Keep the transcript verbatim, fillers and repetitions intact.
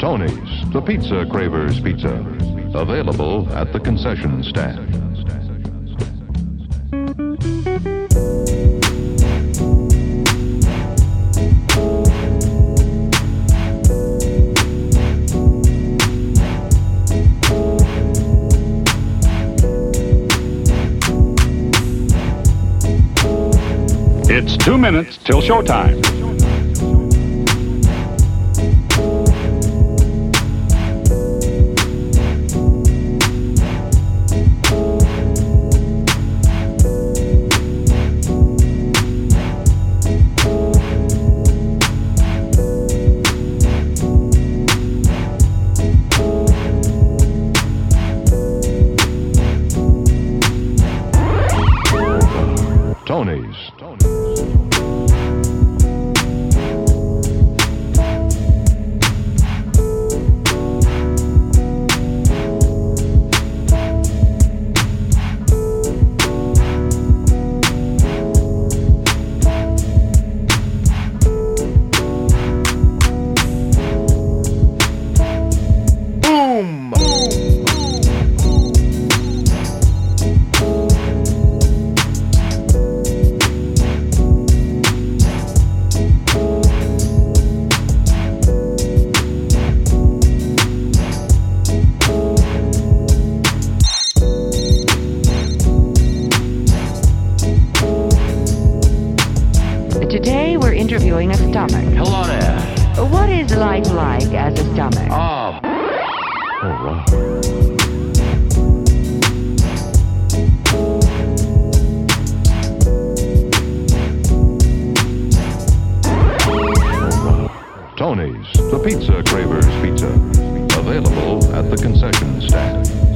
Tony's, the Pizza Cravers Pizza. Available at the concession stand. It's two minutes till showtime. Tony's. Today we're interviewing a stomach. Hello there. What is life like as a stomach? Oh, Oh, wow. Tony's, the Pizza Cravers Pizza. Available at the concession stand.